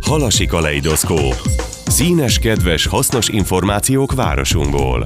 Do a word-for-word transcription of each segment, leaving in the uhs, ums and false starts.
Halasi kaleidoszkóp. Színes, kedves, hasznos információk városunkból.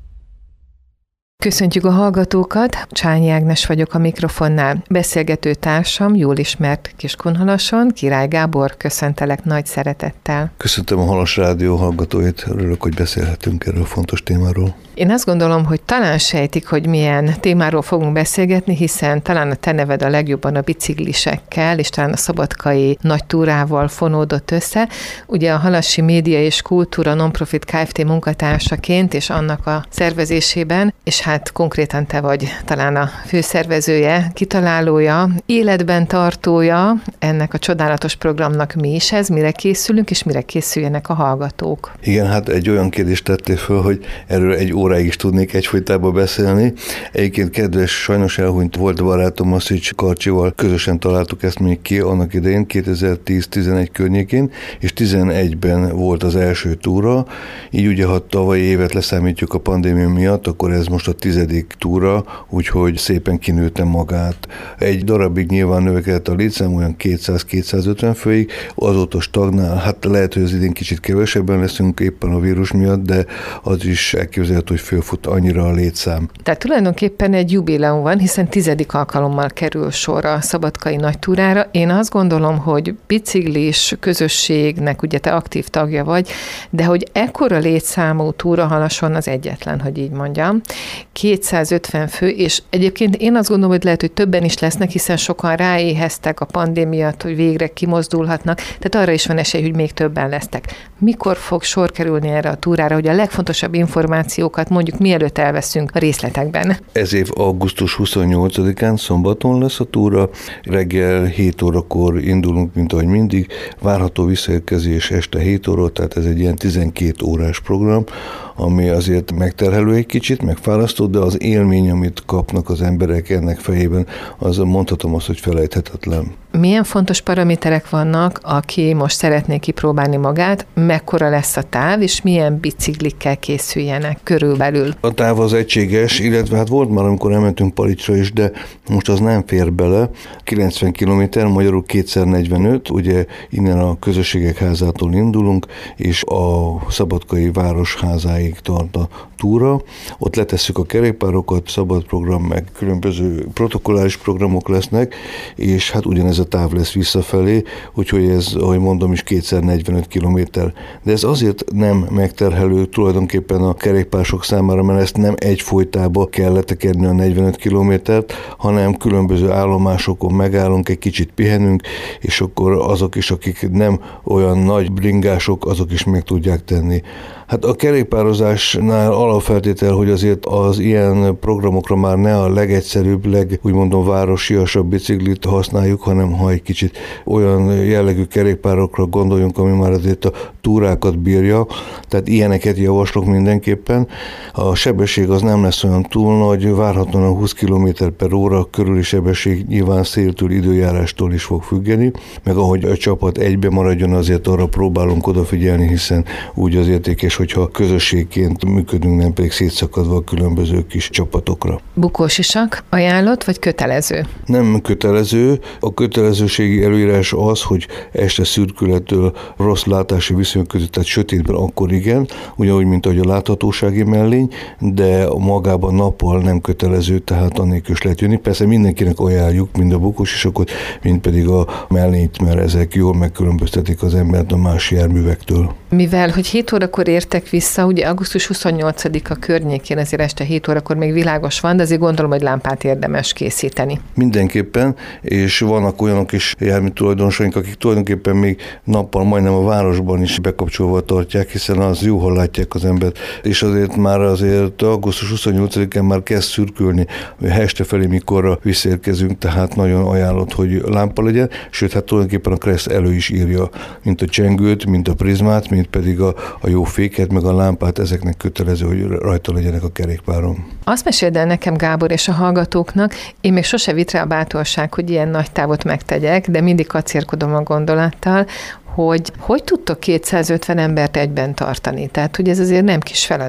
Köszöntjük a hallgatókat, Csányi Ágnes vagyok a mikrofonnál. Beszélgető társam, jól ismert Kiskunhalason, Király Gábor, köszöntelek nagy szeretettel. Köszöntöm a Halas Rádió hallgatóit, örülök, hogy beszélhetünk erről a fontos témáról. Én azt gondolom, hogy talán sejtik, hogy milyen témáról fogunk beszélgetni, hiszen talán a te neved a legjobban a biciklisekkel, és talán a szabadkai nagy túrával fonódott össze. Ugye a Halasi Média és Kultúra Nonprofit Kft. Munkatársaként és annak a szervezésében, és hát konkrétan te vagy talán a főszervezője, kitalálója, életben tartója ennek a csodálatos programnak. Mi is ez, mire készülünk, és mire készüljenek a hallgatók? Igen, hát egy olyan kérdést tettél föl, hogy erről egy óráig is tudnék egyfolytában beszélni. Egyébként kedves, sajnos elhunyt volt barátom, Maszícs Karcsival közösen találtuk ezt még ki annak idején, kétezer-tíz-tizenegy környékén, és tizenegyben volt az első túra. Így ugye, ha tavalyi évet leszámítjuk a pandémia miatt, akkor ez most a tizedik túra, úgyhogy szépen kinőtte magát. Egy darabig nyilván növekedett a létszám, olyan kétszáz-kétszázötven főig, azóta stagnál, hát lehet, hogy az idén kicsit kevesebben leszünk éppen a vírus miatt, de az is elképzelhető, hogy fölfut annyira a létszám. Tehát tulajdonképpen egy jubileum van, hiszen tizedik alkalommal kerül sor a szabadkai nagytúrára. Én azt gondolom, hogy biciklis közösségnek ugye te aktív tagja vagy, de hogy ekkora létszámú túra Halason az egyetlen, hogy így mondjam. kétszázötven fő, és egyébként én azt gondolom, hogy lehet, hogy többen is lesznek, hiszen sokan ráéheztek a pandémiát, hogy végre kimozdulhatnak, tehát arra is van esély, hogy még többen lesznek. Mikor fog sor kerülni erre a túrára, hogy a legfontosabb információkat mondjuk mielőtt elveszünk a részletekben? Ez év augusztus huszonnyolcadikán szombaton lesz a túra, reggel hét órakor indulunk, mint ahogy mindig, várható visszaérkezés este hét óra, tehát ez egy ilyen tizenkét órás program, ami azért megterhelő egy kicsit, megfárasztó, de az élmény, amit kapnak az emberek ennek fejében, az mondhatom azt, hogy felejthetetlen. Milyen fontos paraméterek vannak, aki most szeretné kipróbálni magát, mekkora lesz a táv, és milyen biciklikkel készüljenek körülbelül? A táv az egységes, illetve hát volt már, amikor elmentünk Palicsra is, de most az nem fér bele. kilencven kilométer, magyarul kétszáznegyvenöt, ugye innen a Közösségek Házától indulunk, és a Szabadkai Városházáig tart a túra. Ott letesszük a kerékpárokat, szabad program, meg különböző protokolláris programok lesznek, és hát ugyanez a táv lesz visszafelé, úgyhogy ez, ahogy mondom is, kétszáznegyvenöt kilométer. De ez azért nem megterhelő tulajdonképpen a kerékpárosok számára, mert ezt nem egyfolytába kell letekerni a negyvenöt kilométert, hanem különböző állomásokon megállunk, egy kicsit pihenünk, és akkor azok is, akik nem olyan nagy bringások, azok is meg tudják tenni. Hát a kerékpározásnál alapfeltétel, hogy azért az ilyen programokra már ne a legegyszerűbb, leg, úgy mondom, városiasabb biciklit használjuk, hanem ha egy kicsit olyan jellegű kerékpárokra gondoljunk, ami már azért a túrákat bírja, tehát ilyeneket javaslok mindenképpen. A sebesség az nem lesz olyan túl nagy, várhatóan a húsz kilométer per óra körüli sebesség nyilván széltől, időjárástól is fog függeni, meg ahogy a csapat egybe maradjon, azért arra próbálunk odafigyelni, hiszen úgy az értékes, hogyha közösségként működünk, nem pedig szétszakadva a különböző kis csapatokra. Bukósisak ajánlott, vagy kötelező? Nem kötelező. A kötelezőségi előírás az, hogy este szürkülettől rossz látási viszonyok között, tehát sötétben akkor igen, ugyanúgy, mint ahogy a láthatósági mellény, de magában nappal nem kötelező, tehát annélkül is lehet jönni. Persze mindenkinek ajánljuk, mind a bukósisokat, mind pedig a mellényt, mert ezek jól megkülönböztetik az embert a más járművektől. Mivel, hogy hét órakor értek vissza, ugye augusztus huszonnyolcadika környékén, ezért este hét órakor még világos van, de azért gondolom, hogy lámpát érdemes készíteni. Mindenképpen, és vannak olyanok is jármű tulajdonosaink, akik tulajdonképpen még nappal majdnem a városban is bekapcsolva tartják, hiszen az jó, ha látják az embert. És azért már azért augusztus huszonnyolcadikán már kezd szürkülni este felé, mikorra visszaérkezünk, tehát nagyon ajánlott, hogy lámpa legyen, sőt, hát tulajdonképpen a Kressz elő is írja, mint a csengőt, mint a prizmát, mint pedig a, a jó féket, meg a lámpát, ezeknek kötelező, hogy rajta legyenek a kerékpáron. Azt meséld el nekem, Gábor, és a hallgatóknak, én még sose vitt rá a bátorság, hogy ilyen nagy távot megtegyek, de mindig kacérkodom a gondolattal, hogy hogy tudtok kétszázötven embert egyben tartani? Tehát, hogy ez azért nem kis feladat.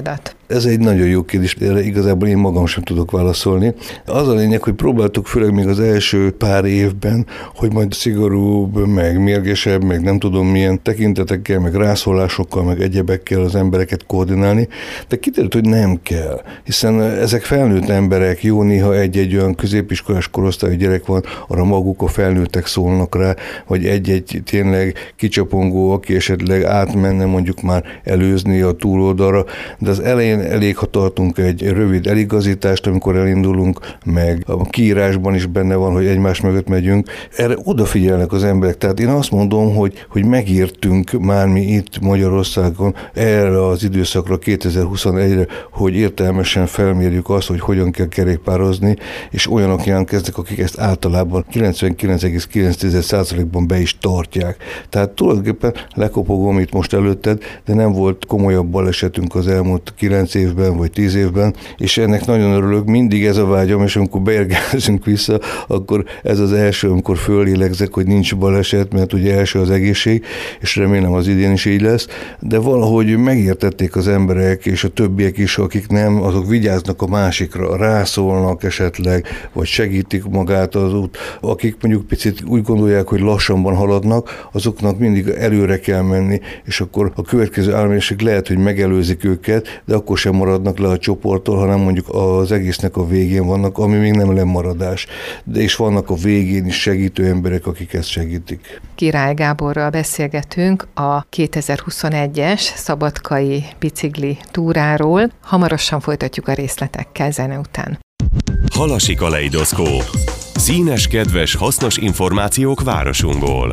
Ez egy nagyon jó kérdés, erre igazából én magam sem tudok válaszolni. Az a lényeg, hogy próbáltuk főleg még az első pár évben, hogy majd szigorúbb, meg mérgesebb, meg nem tudom milyen tekintetekkel, meg rászólásokkal, meg egyebekkel az embereket koordinálni, de kiderült, hogy nem kell, hiszen ezek felnőtt emberek, jó néha egy-egy olyan középiskolás korosztályú gyerek van, arra maguk a felnőttek szólnak rá, vagy egy-egy tényleg kicsapongó, aki esetleg átmenne mondjuk már előzni a túloldalra, de az elején elég, ha tartunk egy rövid eligazítást, amikor elindulunk, meg a kiírásban is benne van, hogy egymás mögött megyünk. Erre odafigyelnek az emberek. Tehát én azt mondom, hogy, hogy megírtunk már mi itt Magyarországon erre az időszakra kétezer-huszonegyre, hogy értelmesen felmérjük azt, hogy hogyan kell kerékpározni, és olyanok jelentkeznek, akik ezt általában kilencvenkilenc egész kilenc százalékban be is tartják. Tehát tulajdonképpen lekopogom itt most előtted, de nem volt komolyabb balesetünk az elmúlt kilenc évben vagy tíz évben, és ennek nagyon örülök, mindig ez a vágyam, és amikor beérkezünk vissza, akkor ez az első, amikor fölélegzek, hogy nincs baleset, mert ugye első az egészség, és remélem az idén is így lesz, de valahogy megértették az emberek, és a többiek is, akik nem, azok vigyáznak a másikra, rászólnak esetleg, vagy segítik magát az út. Akik mondjuk picit úgy gondolják, hogy lassanban haladnak, azoknak mindig előre kell menni, és akkor a következő állomásig lehet, hogy megelőzik őket, de akkor sem maradnak le a csoporttól, hanem mondjuk az egésznek a végén vannak, ami még nem lemaradás. De és vannak a végén is segítő emberek, akik ezt segítik. Király Gáborral beszélgetünk a kétezer-huszonegyes szabadkai bicikli túráról. Hamarosan folytatjuk a részletekkel zene után. Halasi kaleidoszkóp. Színes, kedves, hasznos információk városunkból.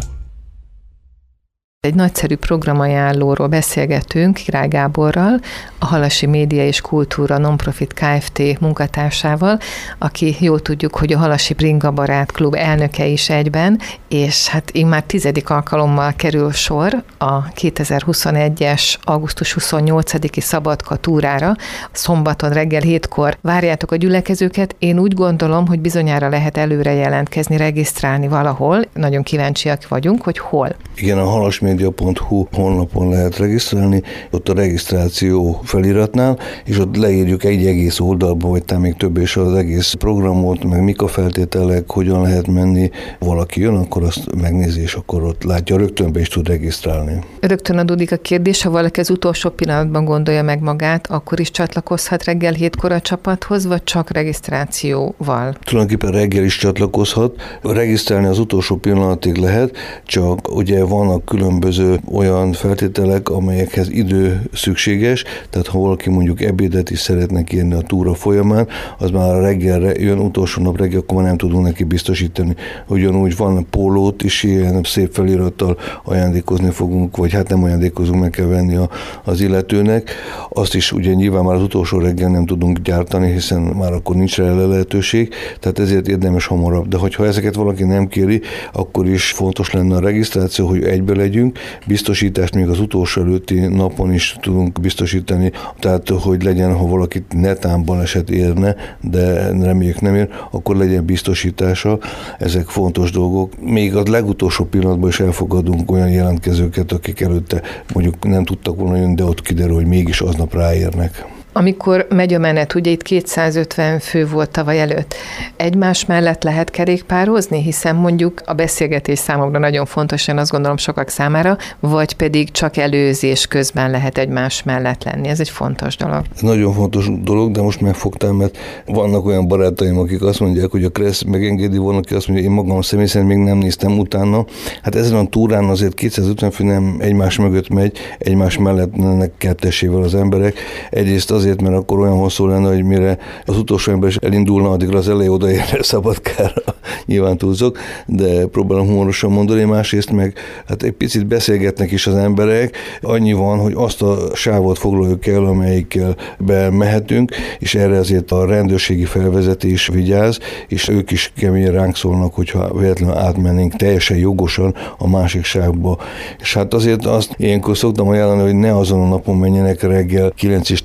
Egy nagyszerű programajánlóról beszélgetünk Király Gáborral, a Halasi Média és Kultúra Nonprofit Kft. Munkatársával, aki jól tudjuk, hogy a Halasi Bringa Barát Klub elnöke is egyben, és hát immár tizedik alkalommal kerül sor a kétezer-huszonegyes augusztus huszonnyolcadiki Szabadka túrára. Szombaton reggel hétkor várjátok a gyülekezőket. Én úgy gondolom, hogy bizonyára lehet előre jelentkezni, regisztrálni valahol. Nagyon kíváncsiak vagyunk, hogy hol. Igen, a halasmedia pont hu honlapon lehet regisztrálni, ott a regisztráció feliratnál, és ott leírjuk egy egész oldalba, vagy talán még több is az egész programot, meg mik a feltételek, hogyan lehet menni. Valaki jön, akkor azt megnézi, és akkor ott látja, rögtön be is tud regisztrálni. Rögtön adódik a kérdés, ha valaki az utolsó pillanatban gondolja meg magát, akkor is csatlakozhat reggel hétkor a csapathoz, vagy csak regisztrációval? Tulajdonképpen reggel is csatlakozhat. Regisztrálni az utolsó pillanatig lehet, csak ugye vannak különböző olyan feltételek, amelyekhez idő szükséges, tehát ha valaki mondjuk ebédet is szeretne kérni a túra folyamán, az már reggelre jön, utolsó nap reggel, akkor már nem tudunk neki biztosítani. Ugyanúgy van pólót is, ilyen szép felirattal ajándékozni fogunk, vagy hát nem ajándékozunk, meg kell venni a, az illetőnek. Azt is ugye nyilván már az utolsó reggel nem tudunk gyártani, hiszen már akkor nincs rá lehetőség, tehát ezért érdemes hamarabb. De hogyha ezeket valaki nem kéri, akkor is fontos lenne a regisztráció, hogy egybe legyünk. Biztosítást még az utolsó előtti napon is tudunk biztosítani, tehát hogy legyen, ha valakit netán baleset érne, de reméljük nem ér, akkor legyen biztosítása. Ezek fontos dolgok. Még a legutolsó pillanatban is elfogadunk olyan jelentkezőket, akik előtte mondjuk nem tudtak volna jönni, de ott kiderül, hogy mégis aznap ráérnek. Amikor megy a menet, ugye itt kétszázötven fő volt tavaly előtt, egymás mellett lehet kerékpározni, hiszen mondjuk a beszélgetés számomra nagyon fontos, én azt gondolom sokak számára, vagy pedig csak előzés közben lehet egymás mellett lenni. Ez egy fontos dolog. Ez nagyon fontos dolog, de most megfogtál, mert vannak olyan barátaim, akik azt mondják, hogy a Kressz megengedi, van, aki azt mondja, én magam személy szerint még nem néztem utána. Hát ezen a túrán azért kétszázötven fő nem egymás mögött megy, egymás mellett lennek kettesével az emberek. Egyrészt az azért, mert akkor olyan hosszú lenne, hogy mire az utolsó ember is elindulna, addigra az elejé odaérne Szabadkára, nyilván túlzok, de próbálom humorosan mondani, másrészt meg hát egy picit beszélgetnek is az emberek, annyi van, hogy azt a sávot foglaljuk el, amelyikkel bemehetünk, és erre azért a rendőrségi felvezetés vigyáz, és ők is keményen ránk szólnak, hogyha véletlenül átmennénk teljesen jogosan a másik sávba. És hát azért azt ilyenkor szoktam ajánlani, hogy ne azon a napon menjenek reggel kilenc és tizenegy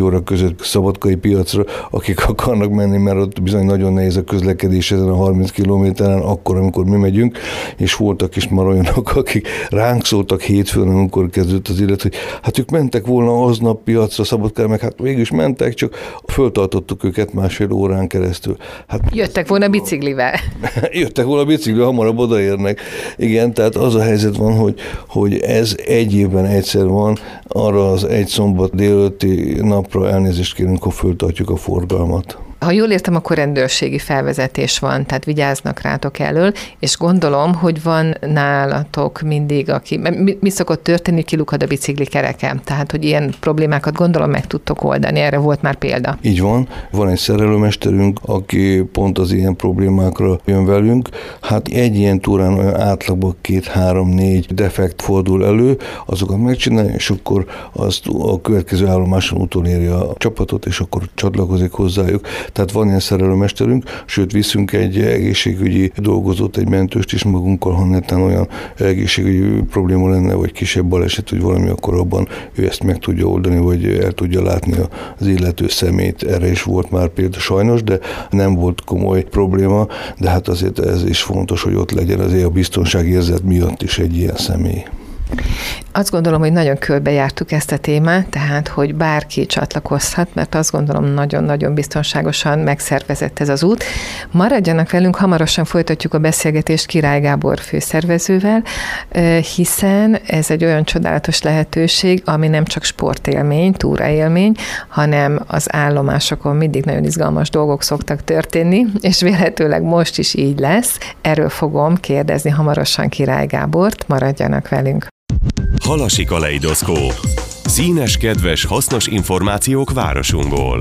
óra között szabadkai piacra, akik akarnak menni, mert ott bizony nagyon nehéz a közlekedés ezen a harminc kilométeren, akkor, amikor mi megyünk, és voltak is már olyanok, akik ránk szóltak hétfőn, amikor kezdődött az illet, hogy hát ők mentek volna aznap piacra Szabadkára, meg hát végül is mentek, csak föltartottuk őket másfél órán keresztül. Hát, jöttek volna biciklivel. jöttek volna biciklivel, hamarabb odaérnek. Igen, tehát az a helyzet van, hogy, hogy ez egy évben egyszer van, arra az egy szombat délelőtti napra elnézést kérünk, ha föltartjuk a forgalmat. Ha jól értem, akkor rendőrségi felvezetés van, tehát vigyáznak rátok elől, és gondolom, hogy van nálatok mindig, aki, mi, mi szokott történni, kilukad a bicikli kereke, tehát, hogy ilyen problémákat gondolom meg tudtok oldani, erre volt már példa. Így van, van egy szerelőmesterünk, aki pont az ilyen problémákra jön velünk, hát egy ilyen túrán olyan átlagban két, három, négy defekt fordul elő, azokat megcsinálja, és akkor azt a következő állomáson utoléri a csapatot, és akkor csatlakozik hozzájuk. Tehát van ilyen szerelőmesterünk, sőt viszünk egy egészségügyi dolgozót, egy mentőst is magunkkal, ha netán olyan egészségügyi probléma lenne, vagy kisebb baleset, vagy valami, akkor abban ő ezt meg tudja oldani, vagy el tudja látni az illető szemét. Erre is volt már példa sajnos, de nem volt komoly probléma, de hát azért ez is fontos, hogy ott legyen azért a biztonságérzet miatt is egy ilyen személy. Azt gondolom, hogy nagyon körbejártuk ezt a témát, tehát, hogy bárki csatlakozhat, mert azt gondolom, nagyon-nagyon biztonságosan megszervezett ez az út. Maradjanak velünk, hamarosan folytatjuk a beszélgetést Király Gábor főszervezővel, hiszen ez egy olyan csodálatos lehetőség, ami nem csak sportélmény, túraélmény, hanem az állomásokon mindig nagyon izgalmas dolgok szoktak történni, és vélhetőleg most is így lesz. Erről fogom kérdezni hamarosan Király Gábort, maradjanak velünk. Halasi kaleidoszkóp. Színes, kedves, hasznos információk városunkból.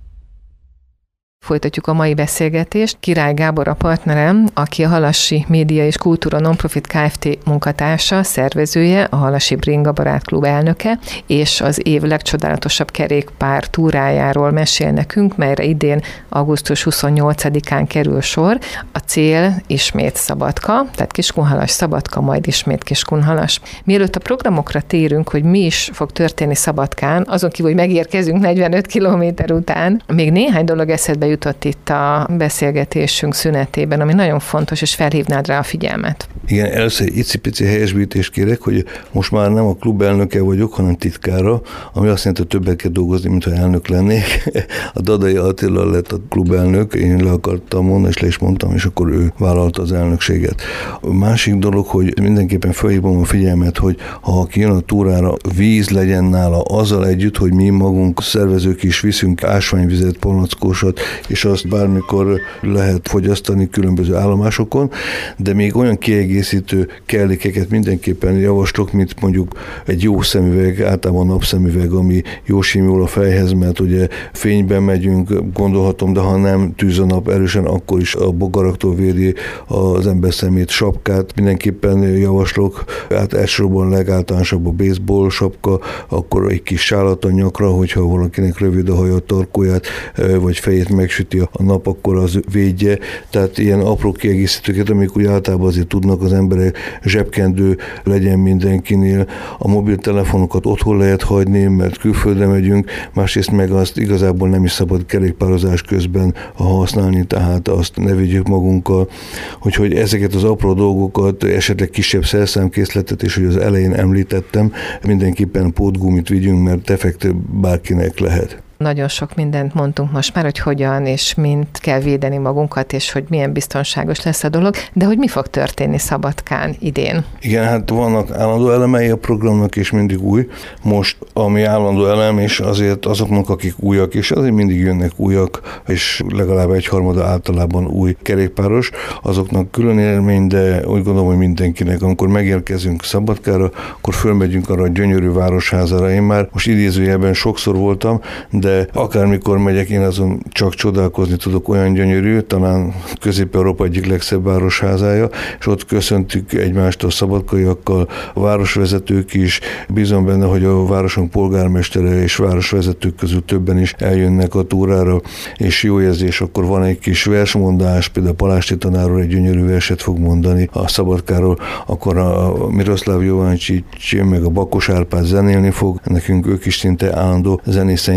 Folytatjuk a mai beszélgetést. Király Gábor a partnerem, aki a Halassi Média és Kultúra Nonprofit Kft. Munkatársa, szervezője, a Halassi Bringa Barátklub elnöke, és az év legcsodálatosabb kerékpár túrájáról mesél nekünk, melyre idén augusztus huszonnyolcadikán kerül sor. A cél ismét Szabadka, tehát Kiskunhalas, Szabadka, majd ismét Kiskunhalas. Mielőtt a programokra térünk, hogy mi is fog történni Szabadkán, azon kívül, hogy megérkezünk negyvenöt kilométer után, még néhány dolog eszedbe jutott itt a beszélgetésünk szünetében, ami nagyon fontos, és felhívnád rá a figyelmet. Igen, először egy icipici helyesbítést kérek, hogy most már nem a klub elnöke vagyok, hanem titkára, ami azt jelenti, hogy többet kell dolgozni, mintha elnök lennék. A Dadai Attila lett a klub elnök, én le akartam mondani, és le is mondtam, és akkor ő vállalta az elnökséget. A másik dolog, hogy mindenképpen felhívom a figyelmet, hogy ha kijön a túrára, víz legyen nála azzal együtt, hogy mi magunk szervezők is viszünk ásványvizet, palackosat, és azt bármikor lehet fogyasztani különböző állomásokon, de még olyan kiegészítő kellékeket mindenképpen javaslok, mint mondjuk egy jó szemüveg, általában napszemüveg, ami jó simul a fejhez, mert ugye fényben megyünk, gondolhatom, de ha nem tűz a nap erősen, akkor is a bogaraktól védi az ember szemét, sapkát mindenképpen javaslok, hát elsősorban legáltalánosabb a baseball sapka, akkor egy kis sálat a nyakra, hogyha valakinek rövid a haja, tarkóját, vagy fejét megsüti a nap, akkor az védje. Tehát ilyen apró kiegészítőket, amik úgy általában azért tudnak az emberek, zsebkendő legyen mindenkinél. A mobiltelefonokat otthon lehet hagyni, mert külföldre megyünk, másrészt meg azt igazából nem is szabad kerékpározás közben használni, tehát azt ne vigyük magunkkal. Úgyhogy ezeket az apró dolgokat, esetleg kisebb szerszámkészletet, és hogy az elején említettem, mindenképpen pótgumit vigyünk, mert defekt bárkinek lehet. Nagyon sok mindent mondtunk most már, hogy hogyan és mint kell védeni magunkat, és hogy milyen biztonságos lesz a dolog, de hogy mi fog történni Szabadkán idén? Igen, hát vannak állandó elemei a programnak, és mindig új. Most, ami állandó elem, és azért azoknak, akik újak, és azért mindig jönnek újak, és legalább egyharmada általában új kerékpáros, azoknak külön élmény, de úgy gondolom, hogy mindenkinek, amikor megérkezünk Szabadkára, akkor fölmegyünk arra a gyönyörű városházára. Én már most idézőjelben sokszor voltam, de de akármikor megyek, én azon csak csodálkozni tudok, olyan gyönyörű, talán Közép-Európa egyik legszebb városházája, és ott köszöntük egymást a szabadkaiakkal, a városvezetők is, bízom benne, hogy a városunk polgármestere és városvezetők közül többen is eljönnek a túrára, és jó érzés, akkor van egy kis versmondás, például Palásti tanár úr egy gyönyörű verset fog mondani a Szabadkáról, akkor a Miroszláv Jovancsics meg a Bakos Árpád zenélni fog, nekünk ők is szinte állandó zenészeink, mert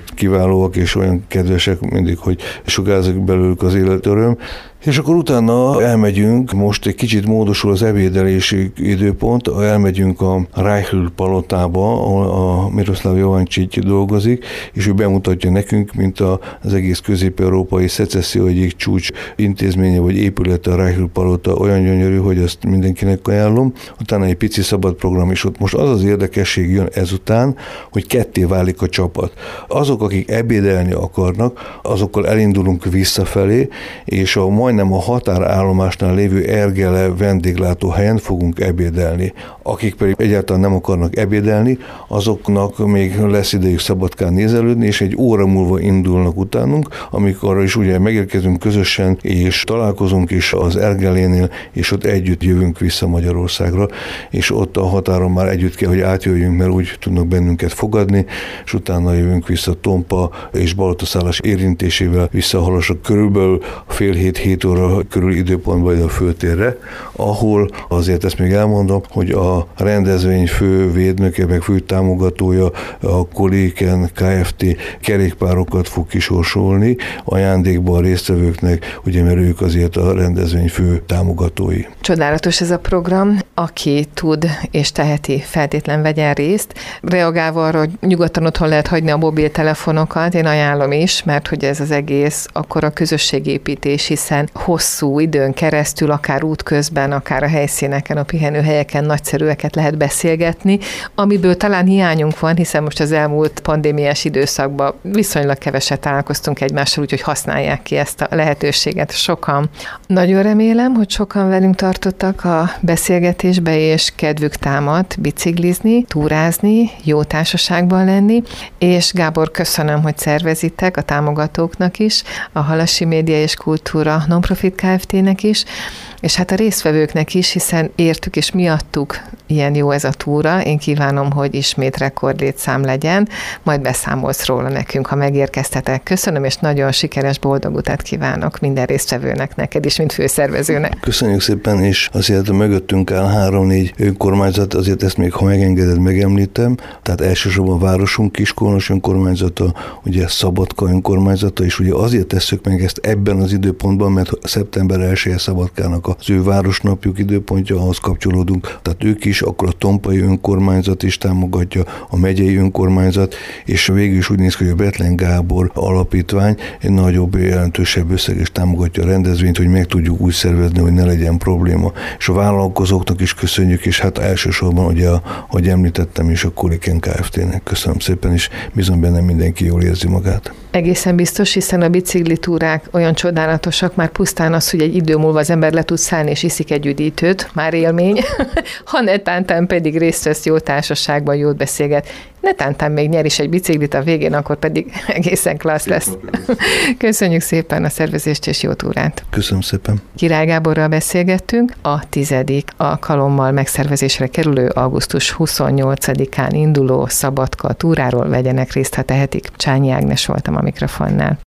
kiválóak és olyan kedvesek mindig, hogy sugárzik belőlük az életöröm. És akkor utána elmegyünk, most egy kicsit módosul az ebédelési időpont, elmegyünk a Reichl palotába, ahol a Miroslav Jovancsics dolgozik, és ő bemutatja nekünk, mint az egész közép-európai szecesszió egyik csúcs intézménye vagy épülete, a Reichl palota olyan gyönyörű, hogy ezt mindenkinek ajánlom. Utána egy pici szabad program, és ott most az az érdekesség jön ezután, hogy ketté válik a csapat. Azok, akik ebédelni akarnak, azokkal elindulunk visszafelé, és a majdnem a határállomásnál lévő Ergele vendéglátóhelyen fogunk ebédelni. Akik pedig egyáltalán nem akarnak ebédelni, azoknak még lesz idejük Szabadkán nézelődni, és egy óra múlva indulnak utánunk, amikor is ugye megérkezünk közösen, és találkozunk is az Ergelénél, és ott együtt jövünk vissza Magyarországra, és ott a határon már együtt kell, hogy átjöjjünk, mert úgy tudnak bennünket fogadni, és utána jövünk vissza Tompa és Balotaszállás érintésével vissza Halasra, körülbelül fél hét-hét óra körül időpontban vagy a főtérre, ahol azért ezt még elmondom, hogy a rendezvény fő védnöke, meg fő támogatója a Koléken Kft. Kerékpárokat fog kisorsolni ajándékban a résztvevőknek, ugye mert ők azért a rendezvény fő támogatói. Csodálatos ez a program, aki tud és teheti, feltétlen vegyen részt. Reagálva arra, hogy nyugodtan otthon lehet hagyni a mobiltelefonokat, én ajánlom is, mert hogy ez az egész akkor a közösségépítés, hiszen hosszú időn keresztül, akár útközben, akár a helyszíneken, a pihenőhelyeken nagyszerűeket lehet beszélgetni, amiből talán hiányunk van, hiszen most az elmúlt pandémiás időszakban viszonylag keveset találkoztunk egymással, úgyhogy használják ki ezt a lehetőséget sokan. Nagyon remélem, hogy sokan velünk tartottak a beszélgetésbe, és kedvük támadt biciklizni, túrázni, jó társaságban lenni, és Gábor, köszönöm, hogy szervezitek a támogatóknak is, a Halasi Média és Kultúra Nonprofit Kft-nek is, és hát a résztvevőknek is, hiszen értük és miattuk ilyen jó ez a túra. Én kívánom, hogy ismét rekordlétszám legyen, majd beszámolsz róla nekünk, ha megérkeztetek. Köszönöm, és nagyon sikeres, boldog utat kívánok minden résztvevőnek, neked is, mint főszervezőnek. Köszönjük szépen, és azért mögöttünk áll három-négy önkormányzat, azért ezt még, ha megengeded, megemlítem, tehát elsősorban a városunk Kiskolnos önkormányzata, ugye Szabadka önkormányzata, és ugye azért tesszük meg ezt ebben az időpontban, mert szeptember elseje Szabadkának az ő városnapjuk időpontja, ahhoz kapcsolódunk, tehát ők is, akkor a Tompai önkormányzat is támogatja, a megyei önkormányzat, és végül is úgy néz ki, hogy a Bethlen Gábor alapítvány egy nagyobb, jelentősebb összeg is támogatja a rendezvényt, hogy meg tudjuk úgy szervezni, hogy ne legyen probléma. És a vállalkozóknak is köszönjük, és hát elsősorban, ugye, ahogy említettem is, a Koléken Kft-nek köszönöm szépen, és bizony benne mindenki jól érzi magát. Egészen biztos, hiszen a biciklitúrák olyan csodálatosak, már pusztán az, hogy egy idő múlva az ember le tud szállni és iszik egy üdítőt, már élmény, ha netántán pedig részt vesz jó társaságban, jót beszélget. Netántán még nyer is egy biciklit a végén, akkor pedig egészen klassz lesz. Köszönjük szépen a szervezést és jó túrát. Köszönöm szépen. Király Gáborral beszélgettünk. A tizedik alkalommal megszervezésre kerülő augusztus huszonnyolcadikán induló Szabadka túráról vegyenek részt, ha tehetik. Csányi Ágnes voltam a mikrofonnál.